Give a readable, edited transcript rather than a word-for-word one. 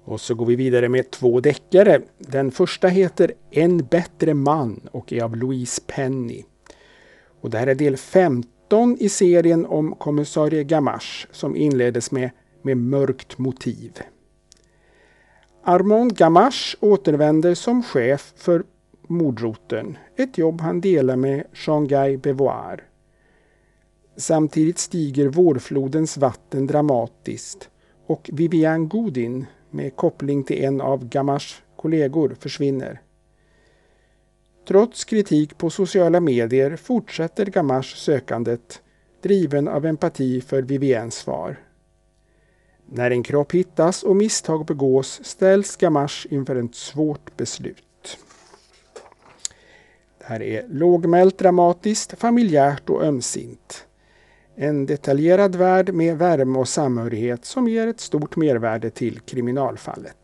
Och så går vi vidare med 2 deckare. Den första heter En bättre man och är av Louise Penny. Och det här är del 15 i serien om kommissarie Gamache som inleddes med mörkt motiv. Armand Gamache återvänder som chef för mordroteln, ett jobb han delar med Jean-Guy Beauvoir. Samtidigt stiger vårflodens vatten dramatiskt och Viviane Godin med koppling till en av Gamaches kollegor försvinner. Trots kritik på sociala medier fortsätter Gamache sökandet, driven av empati för Vivianes far. När en kropp hittas och misstag begås ställs Gamache inför ett svårt beslut. Det här är lågmält, dramatiskt, familjärt och ömsint. En detaljerad värld med värme och samhörighet som ger ett stort mervärde till kriminalfallet.